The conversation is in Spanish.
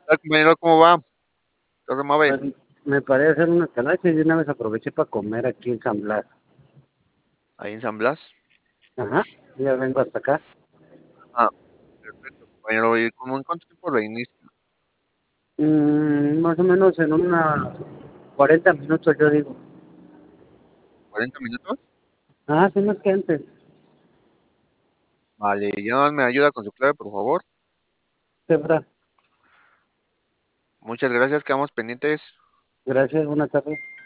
Hola, compañero, ¿cómo va? ¿Qué se mueve? Pues me parece hacer unas canachas y de una vez aproveché para comer aquí en San Blas. Ahí en San Blas. Ajá, ya vengo hasta acá. Ah, perfecto, compañero. ¿Y cómo en cuánto tiempo lo inicia? Más o menos en unos 40 minutos, yo digo. ¿40 minutos? Ah, sí, más que antes. Vale, ya nada más me ayuda con su clave, por favor. Sebra, Muchas gracias, quedamos pendientes. gracias, buenas tardes.